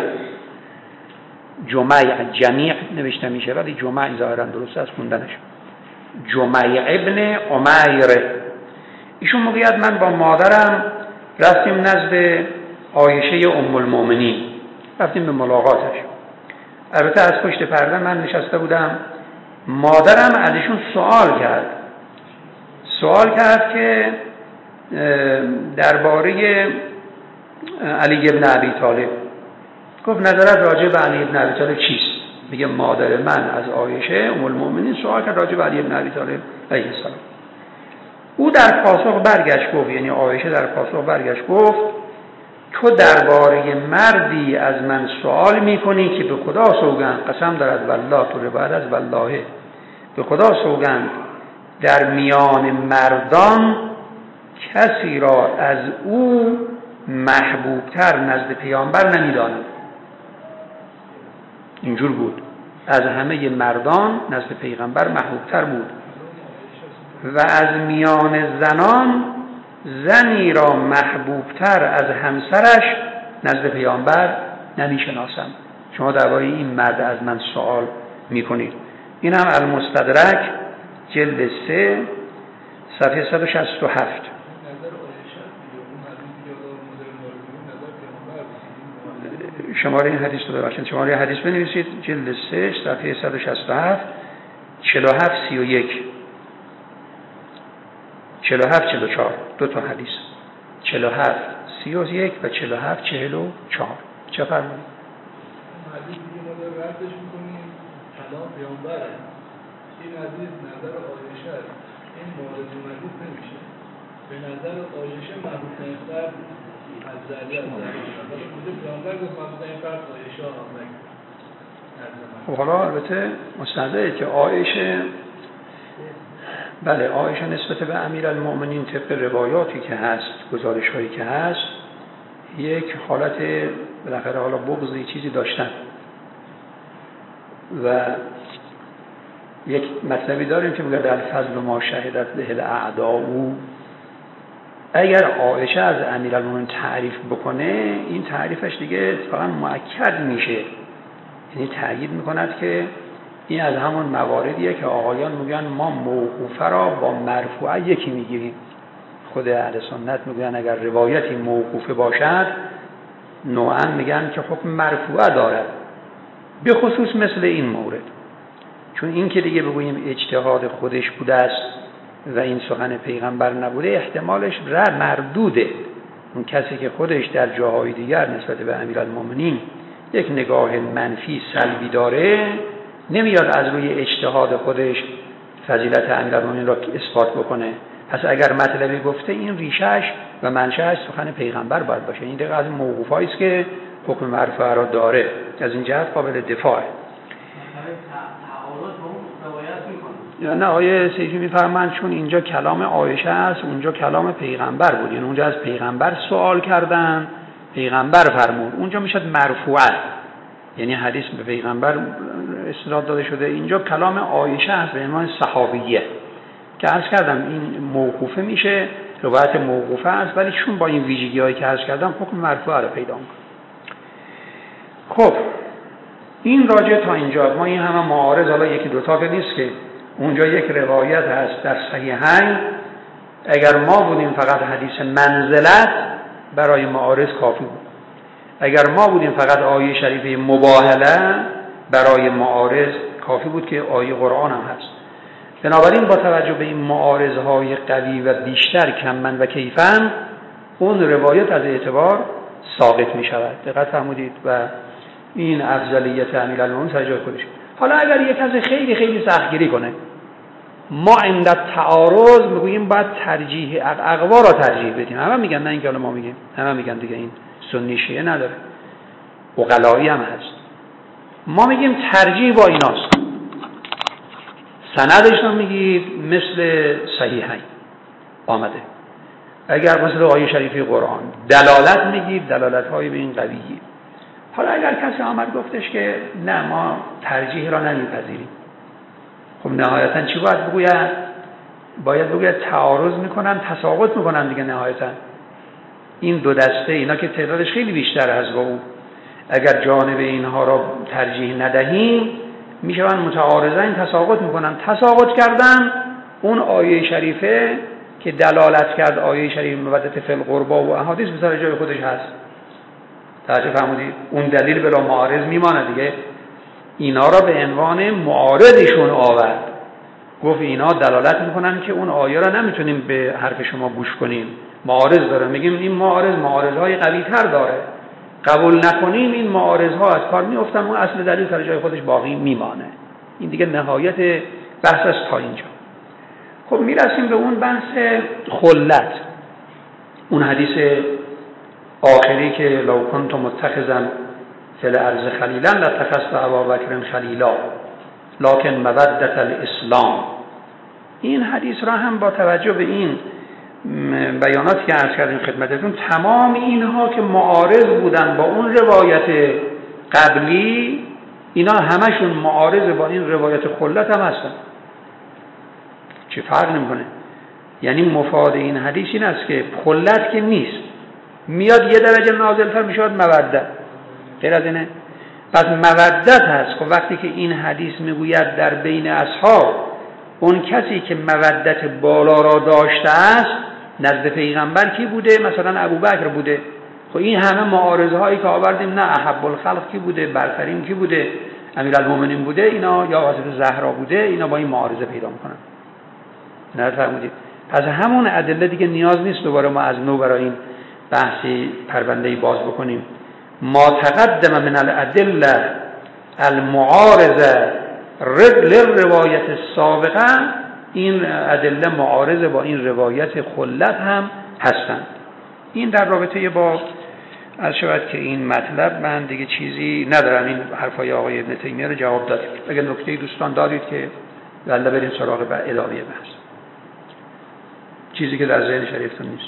جمیع جمیع نوشته میشه ولی جمیع ظاهرا درست است خوندنش. جمیع ابن عمیر، ایشون میگوید من با مادرم رفتیم نزد عایشه ام المؤمنین، رفتیم به ملاقاتش. البته از پشت پرده من نشسته بودم. مادرم از ایشون سوال کرد سوال کرد که درباره علی ابن ابی طالب. گفت نظرت راجع به علی ابن ابی طالب چیست؟ میگه مادر من از عایشه ام المؤمنین سوال کرد راجع به علی ابن ابی طالب علیه السلام. او در پاسخ برگشت گفت، یعنی عایشه در پاسخ برگشت گفت تو درباره مردی از من سوال میکنی که به خدا سوگند، قسم دارد والله، تو روایت از والله، به خدا سوگند در میان مردان کسی را از او محبوبتر نزد پیامبر نمیدانم. اینجور بود. از همه مردان نزد پیغمبر محبوبتر بود و از میان زنان زنی را محبوبتر از همسرش نزد پیامبر نمیشناسم. شما درباره این مرد از من سوال میکنید. این هم المستدرک جلد سه صفحه صد و شصت و هفت. شماره این حدیث رو ببخشید، شماره حدیث بنویسید، جلد سه صفحه صد و شصت و هفت، چهل و هفت سی و یک، چهل و هفت چهل و چهار، دو تا حدیث، چهل و هفت سی و یک و چهل و هفت چهل و چهار. چه فرمایید؟ حدیثی که ما داریم ردش میکنیم کلام پیامبره، این حدیث نظر عایشه است، این مورد حدیث نمیشه. به نظر عایشه محبوب‌ترین فرد از ذریعه از ذریعه ولی بوده پیامبر گفت محبوب‌ترین فرد عایشه آمد. خب حالا البته مستحضره که عایشه، بله عایشه نسبت به امیرالمؤمنین طبق روایاتی که هست، گزارش هایی که هست، یک حالت بالاخره حالا بغضی چیزی داشتن و یک مطلبی داریم که میگه در فضل ما شهدت به الاعداء. اگر عایشه از امیرالمؤمنین تعریف بکنه این تعریفش دیگه اتفاقا مؤکد میشه، یعنی تأکید میکند که این از همون مواردیه که آقایان میگن ما موقوفه را با مرفوعه یکی میگیریم. خود اهل سنت میگن اگر روایتی موقوفه باشد نوعا میگن که حکم مرفوعه دارد، به خصوص مثل این مورد، چون این که دیگه بگوییم اجتهاد خودش بوده است و این سخن پیغمبر نبوده احتمالش رد مردوده. اون کسی که خودش در جاهای دیگر نسبت به امیرالمؤمنین یک نگاه منفی سلبی داره نمیاد از روی اجتهاد خودش فضیلت امیرالمؤمنین را اثبات بکنه. پس اگر مطلبی گفته این ریشش و منشأش سخن پیغمبر باید باشه. این دیگه از موقوفایی است که حکم مرفوع را داره، از این جهت قابل دفاعه. یا نه آیه سیدی میفرمایند چون اینجا کلام عایشه است اونجا کلام پیغمبر بود، یعنی اونجا از پیغمبر سوال کردن پیغمبر فرمود، اونجا میشد مرفوعه، یعنی حدیث به پیغمبر استناد داده شده. اینجا کلام عایشه است به عنوان صحابیه که عرض کردم این موقوفه میشه، روایت موقوفه است ولی چون با این ویژگی هایی که عرض کردم حکم مرفوعه رو پیدا میکنه. خب این راجع تا اینجا ما این همه معارض، حالا یکی دوتا که نیست که اونجا یک روایت هست در صحیحین، اگر ما بودیم فقط حدیث منزلت برای معارض کافی بود، اگر ما بودیم فقط آیه شریفه مباهله برای معارض کافی بود که آیه قرآن هم هست. بنابراین با توجه به این معارضهای قوی و بیشتر کمن و کیفن اون روایت از اعتبار ساقط می شود. دقت فرمودید و این افضلیت امیرالمؤمنین سر جای خودش. حالا اگر یک کسی خیلی خیلی سختگیری کنه، ما عند تعارض میگوییم باید ترجیح اقوا را ترجیح بدیم. همه میگن، نه اینکه حالا ما میگیم، همه میگن دیگه این سنی شیعه نداره، عقلایی هم هست. ما میگیم ترجیح با ایناست. سندش رو میگید مثل صحیحین آمده، اگر مثل آیه شریفه قرآن دلالت میگید دلالت های به این قویه. حالا اگر کسی آمد گفتش که نه ما ترجیح را نمیپذیریم، خب نهایتا چی باید بگوید؟ باید بگوید تعارض میکنن، تساقط میکنن دیگه. نهایتا این دو دسته اینا که تعدادش خیلی بیشتر از با اون، اگر جانب اینها را ترجیح ندهیم میشون متعارضین تساقط میکنن. تساقط کردن اون آیه شریفه که دلالت کرد، آیه شریف مودت فی القربا و احادیث به سر جای خودش هست. توجه فرمودید؟ اون دلیل بلا معارض میمانه دیگه. اینا را به عنوان معارضشون آورد، گفت اینا دلالت میکنن که اون آیه را نمیتونیم به حرف شما گوش کنیم، معارض داره. میگیم این معارض معارضهای قوی تر داره، قبول نکنیم این معارضها از کار میافتن، اون اصل دلیل سر جای خودش باقی میمانه. این دیگه نهایت بحث است تا اینجا. خب میرسیم به اون بحث خلت، اون حدیث آخری که لو کنت متخذا فی الارض خلیلا لاتخذت ابابکر خلیلا لکن مودت الاسلام. این حدیث را هم با توجه به این بیاناتی که عرض کردیم خدمتتون، تمام اینها که معارض بودن با اون روایت قبلی اینا همشون معارض با این روایت خلت هم هستن. چه فرق نمیکنه؟ یعنی مفاد این حدیث این است که خلت که نیست، میاد یه درجه نازل‌تر میشود مودت، غیر از اینه. پس مودت هست. خب وقتی که این حدیث میگوید در بین اصحاب اون کسی که مودت بالا را داشته است نزد پیغمبر کی بوده؟ مثلا ابوبکر بوده. خب این همه معارضه هایی که آوردیم، نه احب الخلق کی بوده، برترین کی بوده، امیرالمومنین بوده، اینا یا حضرت زهرا بوده، اینا با این معارضه پیدا میکنن. نه فرمودید؟ پس همون ادله دیگه نیاز نیست دوباره ما از نو برای این بحثی پرونده‌ای باز بکنیم. ما تقدم من الادله المعارضه للروایت السابقه، این ادله معارضه با این روایت خلت هم هستند. این در رابطه با از شود که این مطلب من دیگه چیزی ندارم. این حرفای آقای ابن تیمیه رو جواب داد. اگر نکته دوستان دارید که والا بریم سراغ به ادامه بحث، چیزی که در ذهن شریفتون نیست.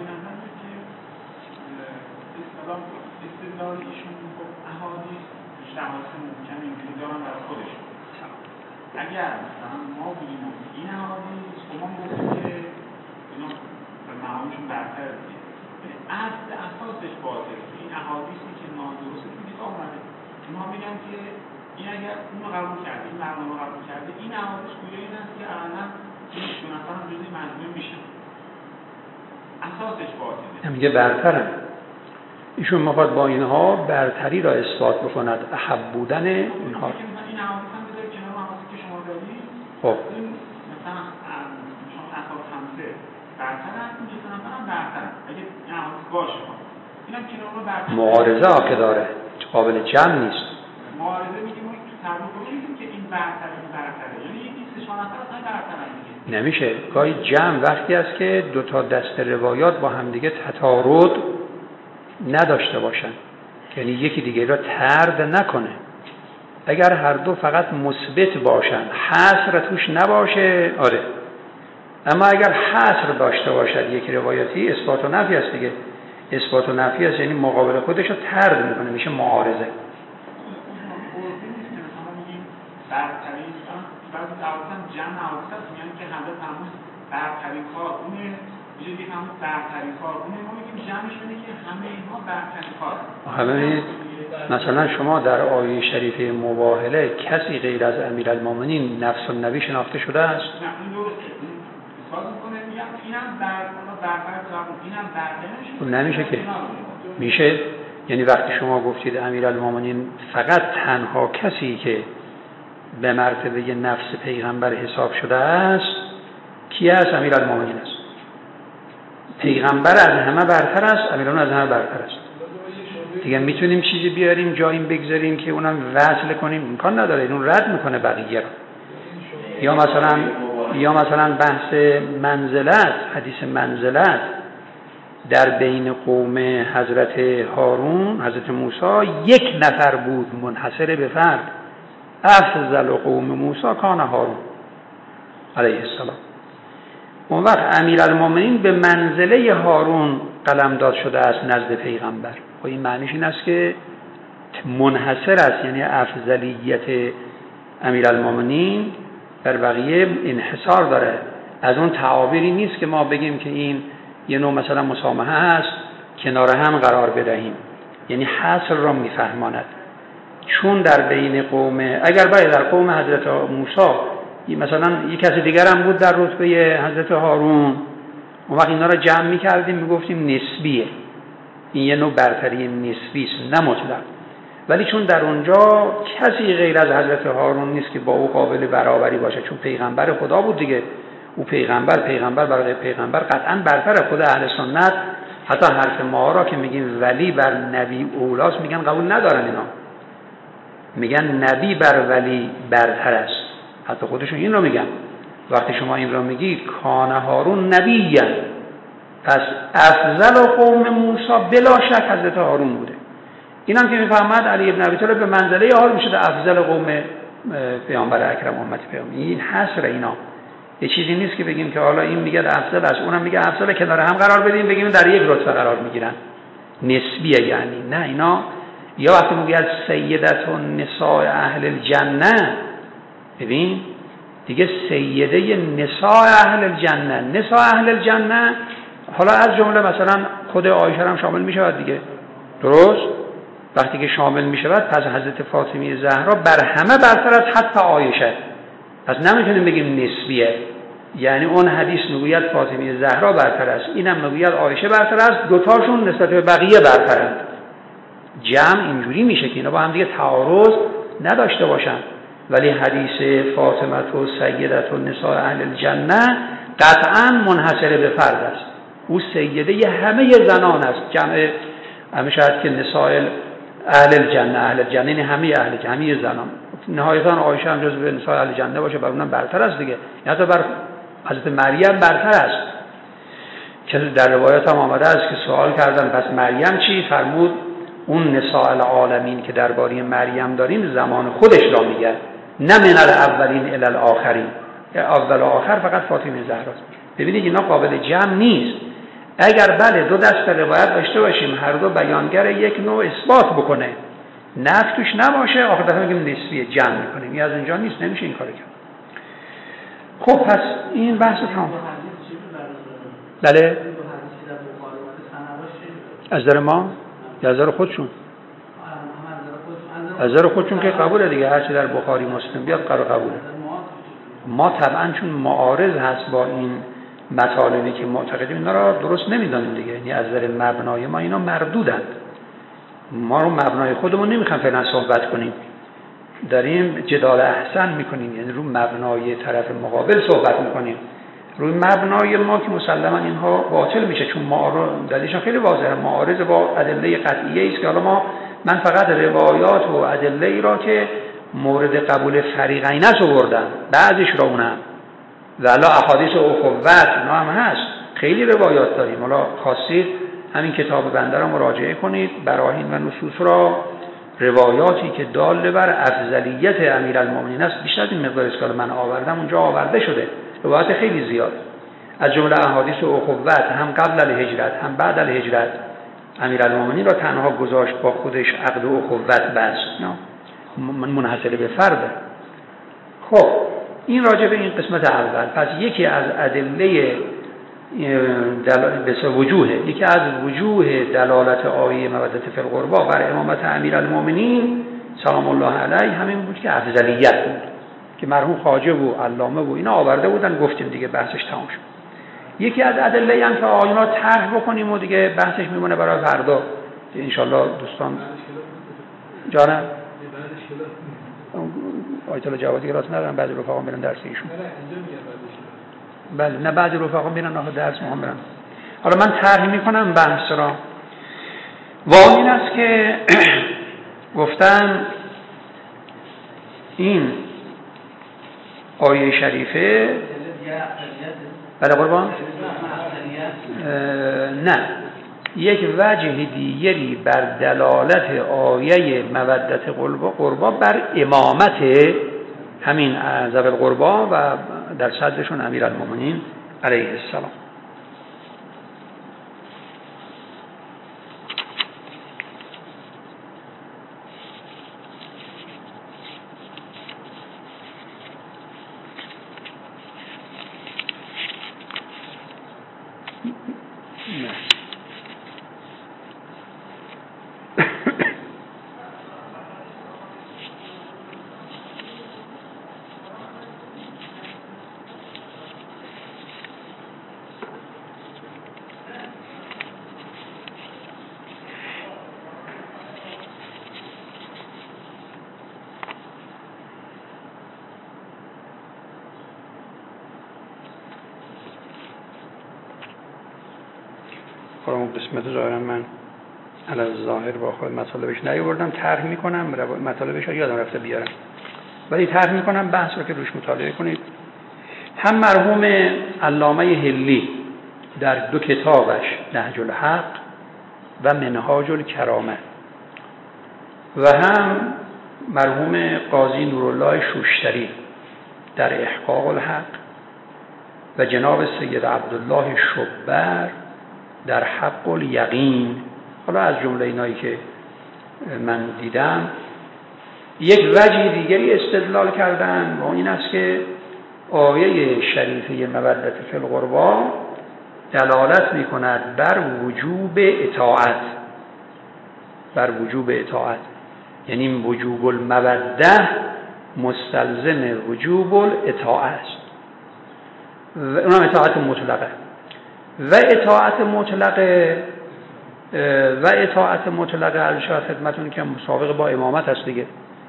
اگر مثلا ما بودیم این احادیث شما میگفتیم که اینا به معاملشون برتر دیگه از اساسش باطل، این احادیثی که نادرسته تو کتاب اومده، ما میگم که این اگر اونو قبول کرده، این برنامه قبول کرده، این احادیث گویا این است که اقلا این دو نفر هم جزئی مجموعه میشن، اساسش باطله. میگه برترن. ایشون میخواد با اینها برتری را اثبات بکند، احب بودن اینها. این احادیث هم بذارید کنار احادیثی که شما دارید. خب این مثلا شما اساس خمسه برتر هست، این چه نفر هم برتر هست. اگه این احادیث باشه اینم کنار رو برتر. معارضه ها که داره قابل جمع نیست. معارضه میگیم ما تو تعریف میگیم که این برتر این برتره، یعنی یکی سه چهار نفر اصلا برترن دیگه. نمیشه. گاهی جمع وقتی است که دو تا دست روایات با هم دیگه تضاد نداشته باشن، یعنی یکی دیگه را طرد نکنه. اگر هر دو فقط مثبت باشن، حصر توش نباشه، آره. اما اگر حصر داشته باشد یک روایتی، اثبات و نفی است دیگه. اثبات و نفی است یعنی مقابل خودش رو طرد میکنه، میشه معارضه. بعضی اوقات جمع اوقات میگن که حضرت فرمود برترین کار اونه، یه جوری هم برترین کار اونه، ما میگیم جمعش اینه که همه اینها برترین کار. همه مثلا شما در آیه شریفه مباهله کسی غیر از امیرالمومنین نفس النبی شناخته شده است؟ نه این درسته. اثبات میکنه میگم اینم برتر کار، اینم برتر نمیشه که. میشه. یعنی وقتی شما گفتید امیرالمومنین فقط تنها کسی که به مرتبه نفس پیغمبر حساب شده است کی است؟ امیرالمومنین است. پیغمبر از همه برتر است، امیرالمومنین از همه برتر است. دیگه میتونیم چیزی بیاریم جاییم بگذاریم که اونم وصل کنیم؟ امکان نداره. اون رد میکنه بقیه رو. یا مثلا یا مثلا بحث منزلت، حدیث منزلت در بین قوم حضرت هارون حضرت موسی یک نفر بود منحصر به فرد، افضل قوم موسی کان هارون علیه السلام. اون وقت امیرالمومنین به منزله هارون قلمداد شده است نزد پیغمبر. و این معنیش این است که منحصر است، یعنی افضلیت امیرالمومنین بر بقیه انحصار داره. از اون تعابیری نیست که ما بگیم که این یه نوع مثلا مسامحه است کنار هم قرار بدهیم، یعنی حصر را میفهماند. چون در بین قوم، اگر باید در قوم حضرت موسی مثلا یک کسی دیگر هم بود در رتبه حضرت هارون، اون وقت اینا را جمع می‌کردیم میگفتیم نسبیه، این یه نوع برتری نسبی است نه مطلق. ولی چون در اونجا کسی غیر از حضرت هارون نیست که با او قابل برابری باشه، چون پیغمبر خدا بود دیگه، او پیغمبر پیغمبر برای پیغمبر قطعا برتر. خود اهل سنت حتی حرف ما را که میگیم ولی بر نبی اولاست میگن قبول ندارن، اینا میگن نبی بر ولی برتر است، حتی خودشون این رو میگن. وقتی شما این رو میگی کان هارون نبیه، پس افضل قوم موسی بلا شک حضرت هارون بوده. اینم که میفهمد علی ابن ابی طالب به منزله هارون شده افضل قوم پیامبر اکرم امت پیامبر. این حصر اینا یه چیزی نیست که بگیم که حالا این میگه افضل است اونم میگه افضل، کنار هم قرار بدیم بگیم در یک رتبه قرار میگیرن، نسبیه یعنی. نه، اینا یا وقتی میگه سیدت النساء اهل الجنه، ببین دیگه سیده نساء اهل الجنه، نساء اهل الجنه حالا از جمله مثلا خود عایشه هم شامل میشود دیگه، درست؟ وقتی که شامل میشود پس حضرت فاطمه زهرا بر همه برتر از حتی عایشه، پس نمیتونیم بگیم نسبیه، یعنی اون حدیث میگوید فاطمه زهرا برتر است، اینم میگوید عایشه برتر است، دوتاشون نسبت به بقیه برترند. جمع اینجوری میشه که اینا با هم دیگه تعارض نداشته باشن، ولی حدیث فاطمه و سیدت النساء اهل الجنه قطعا منحصر به فرد است، او سیده همه زنان است، جمع همه شاید که نساء اهل الجنه، اهل الجنه یعنی همه اهل الجنه، همه زنان، نهایتا عایشه هم جزو نساء اهل الجنه باشه، بر اونم برتر است دیگه، حتی بر حضرت مریم برتر است که در روایات هم آمده است که سوال کردن پس مریم چی؟ فرمود اون نساء العالمین که درباره مریم داریم زمان خودش را میگه، نه من الاولین الی الاخرین، اول و آخر فقط فاطمه زهراست. ببینید اینا قابل جمع نیست. اگر بله دو دست روایت داشته باشیم هر دو بیانگر یک نوع اثبات بکنه، نفی توش نباشه، آخر دفعه میگیم نسبیه، جمع میکنیم، این از اینجا نیست، نمیشه این کارو کرد. خب پس این بحث تمام. بله از نظر ما یا از نظر خودشون؟ از نظر خودشون که قبوله دیگه، هر چی در بخاری مسلم بیاد قرار قبوله. ما طبعا چون معارض هست با این مطالبی که معتقدیم اینا را درست نمیدانیم دیگه، یعنی از نظر مبنای ما اینا مردودند، ما رو مبنای خودمون نمیخوایم فعلا صحبت کنیم، داریم جدال احسن میکنیم، یعنی رو مبنای طرف مقابل صحبت میکنیم، روی مبنای ما که مسلما اینها باطل میشه، چون معارض دلیلشون خیلی واضحه، معارض با ادله قطعیه است که حالا ما من فقط روایات و ادله ای را که مورد قبول فریقین است آوردم، بعضیش را اونم والا احادیث اخوت اینا هم هست، خیلی روایات داریم، حالا خواستید همین کتاب بنده را مراجعه کنید، براهین و نصوص را، روایاتی که دال بر افضلیت امیرالمومنین است بیشتر از این مقدار است که من آوردم اونجا آورده شده، روایات خیلی زیاد، از جمله احادیث اخوت هم قبل الهجرت هم بعد الهجرت امیرالمومنین را تنها گذاشت با خودش عقد اخوت بس، من منحصر به فرده. خب این راجع به این قسمت اول. پس یکی از ادله دل... وجوه یکی از وجوه دلالت آیه مودت فی القربا بر امامت امیرالمومنین سلام الله علیه همین بود که افضلیت بود که مرحوم خواجه و علامه و اینا آورده بودن، گفتیم دیگه بحثش تمام شد. یکی از ادله هم که آینا طرح بکنیم و دیگه بحثش میمونه برای فردا که ان شاءالله دوستان جانم آیت الله جوادی که راست ندارم، بعضی رفقا میرن درس ایشون، بله نه بعضی رفقا میرن آخه درس مهم برن. حالا من طرح میکنم بحث را، واقع این است که گفتم این آیه شریفه بله قربان نه یک وجه دیگری بر دلالت آیه مودت قربا بر امامت همین ذوی القربا و در صدرشون امیرالمومنین علیه السلام. اون قسمت ظاهرا من علاوه ظاهر با خود مطالبش نیاوردم، طرح میکنم مطالبش رو یادم رفته بیارم، ولی طرح میکنم بحث رو که روش مطالعه کنید. هم مرحوم علامه حلی در دو کتابش نهج الحق و منهاج الکرامه و هم مرحوم قاضی نورالله شوشتری در احقاق الحق و جناب سید عبدالله شبر در حق الیقین، حالا از جمله اینایی که من دیدم یک وجه دیگری استدلال کردن و این است که آیه شریفه مودت فی القربی دلالت می کند بر وجوب اطاعت، بر وجوب اطاعت، یعنی وجوب الموده مستلزم وجوب الاطاعت است و اونم اطاعت مطلقه و اطاعت مطلقه و اطاعت مطلقه عرض شود خدمتون که مسابقه با امامت هست دیگه.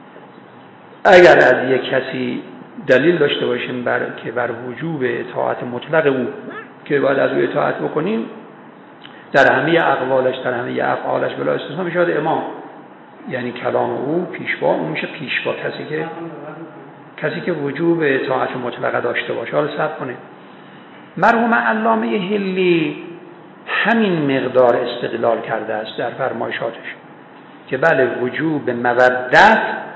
اگر از یک کسی دلیل داشته باشیم بر که بر وجوب اطاعت مطلق او که باید از او اطاعت بکنیم در همه اقوالش در همه افعالش بلا استثنا میشه امام، یعنی کلام او پیشوا، اون میشه پیشوا، کسی که کسی که وجوب اطاعت مطلقه داشته باشه. حالا صبر کنید، مرحوم علامه حلی همین مقدار استدلال کرده است در فرمایشاتش که بله وجوب مودت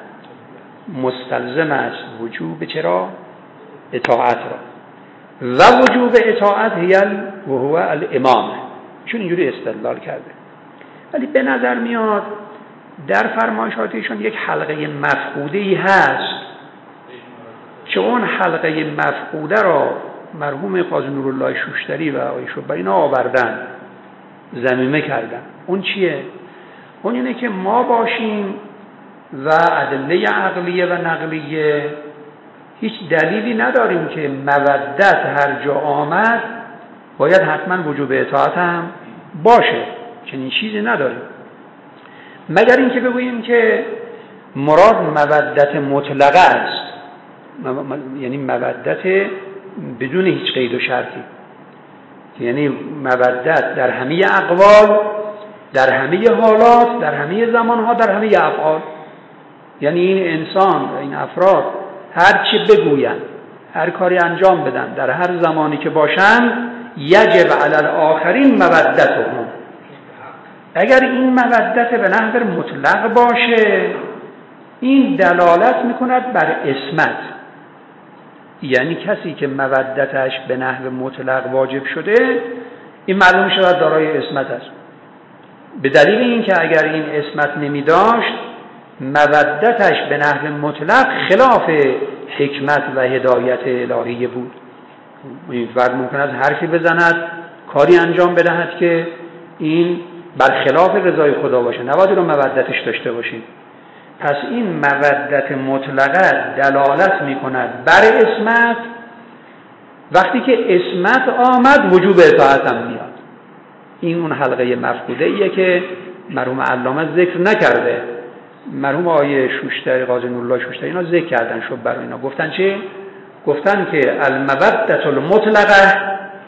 مستلزم است وجوب چرا؟ اطاعت را و وجوب اطاعت هیل و هو الامام، چون اینجوری استدلال کرده. ولی به نظر میاد در فرمایشاتشون یک حلقه مفقوده‌ای هست که اون حلقه مفقوده را مرحوم قاضی نورالله شوشتری و آقای شبری اینا آوردن ضمیمه کردن. اون چیه؟ اون اینه که ما باشیم و ادله عقلیه و نقلیه هیچ دلیلی نداریم که مودت هر جا آمد باید حتما وجوب اطاعت هم باشه، چنین چیزی نداریم، مگر اینکه بگوییم که مراد مودت مطلقه است، یعنی مودت بدون هیچ قید و شرطی، یعنی مودت در همه اقوال، در همه حالات، در همه زمانها، در همه افعال. یعنی این انسان و این افراد هر چی بگویند، هر کاری انجام بدن در هر زمانی که باشند یجب علی الاخرین مودتهم. اگر این مودت به نحو مطلق باشه این دلالت میکند بر عصمت، یعنی کسی که مودتش به نحو مطلق واجب شده این معلوم شود دارای عصمت است، به دلیل اینکه اگر این عصمت نمی داشت مودتش به نحو مطلق خلاف حکمت و هدایت الهی بود. این فرد ممکن است حرفی بزند، کاری انجام بدهد که این برخلاف رضای خدا باشه، نباید رو مودتش داشته باشیم. پس این مودت مطلقه دلالت می کند بر عصمت. وقتی که عصمت آمد وجوب اطاعت هم میاد. این اون حلقه مفقوده ایه که مرحوم علامه ذکر نکرده. مرحوم آیه شوشتری، قاضی نورالله شوشتری اینا ذکر کردن، شب برای اینا گفتن چه؟ گفتن که المودت المطلقه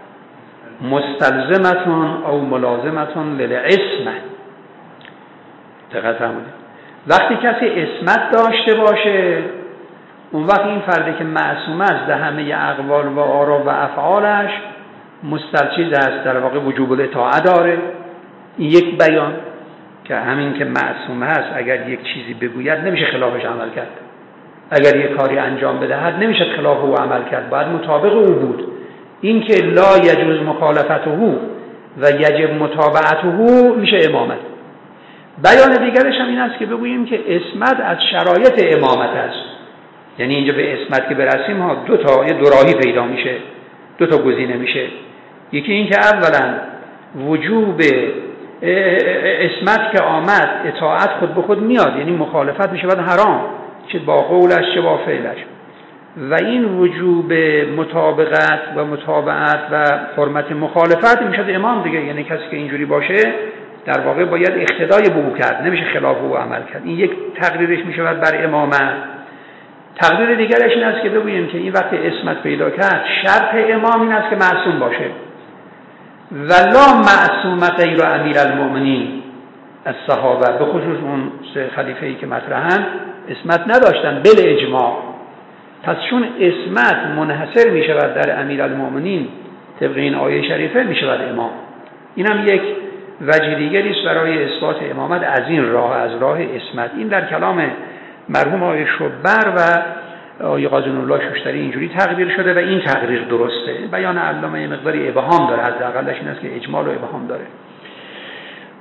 مستلزمتون او ملازمتون للعصمه. دقت فرمودید؟ وقتی کسی عصمت داشته باشه اون وقت این فرده که معصوم است در همه اقوال و آرا و افعالش مستلزم است، در واقع وجوب الاطاعه داره. این یک بیان که همین که معصوم هست اگر یک چیزی بگوید نمیشه خلافش عمل کرد، اگر یک کاری انجام بدهد نمیشه خلاف او عمل کرد، باید مطابق او بود. این که لا یجوز مخالفته و یجب متابعته میشه امامت. بیان دیگرش هم این است که بگوییم که عصمت از شرایط امامت است، یعنی اینجا به عصمت که برسیم ها دو تا یه دو راهی پیدا میشه، دو تا گزینه میشه. یکی این که اولا وجوب عصمت که آمد اطاعت خود به خود میاد، یعنی مخالفت میشه بعد حرام، چه با قولش چه با فعلش. و این وجوب مطابقت و متابعت و حرمت مخالفت میشه امام دیگه، یعنی کسی که اینجوری باشه در واقع باید اقتدای به او کرد، نمیشه خلاف او عمل کرد. این یک تقریرش میشه بر امامت. تقریر دیگرش این است که بگوییم که این وقت عصمت پیدا کرد شرط امام این است که معصوم باشه ولا معصوم غیر امیر المؤمنین از صحابه، به خصوص اون سه خلیفه‌ای که مطرحن عصمت نداشتن بل اجماع. پس چون عصمت منحصر می شود در امیر المؤمنین طبق این آیه شریفه می شود امام. این هم یک وجه دیگری است برای اثبات امامت از این راه، از راه عصمت. این در کلام مرحوم آقای شبر و آقای قاضی نورالله شوشتری اینجوری تقریر شده و این تقریر درسته. بیان علامه مقداری ابهام داره، حداقلش این است که اجمال و ابهام داره.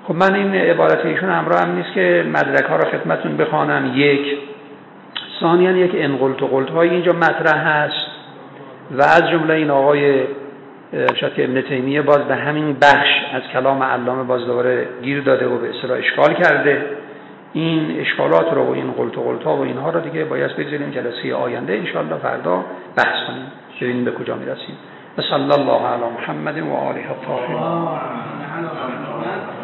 خب من این عبارت ایشون همراه هم نیست که مدرک ها را خدمتتون بخوانم. یک، ثانیاً یک انقلت و قلت های اینجا مطرح هست و از جمله این آقای شاید که ابن تیمیه باز به همین بخش از کلام علامه باز دوباره گیر داده و به اصطلاح اشکال کرده. این اشکالات رو و این قلت و قلت ها و اینها رو دیگه باید بگذاریم جلسه آینده انشاءالله فردا بحث کنیم ببینیم به کجا میرسیم. صلی الله علی محمد و آله الطاهرین.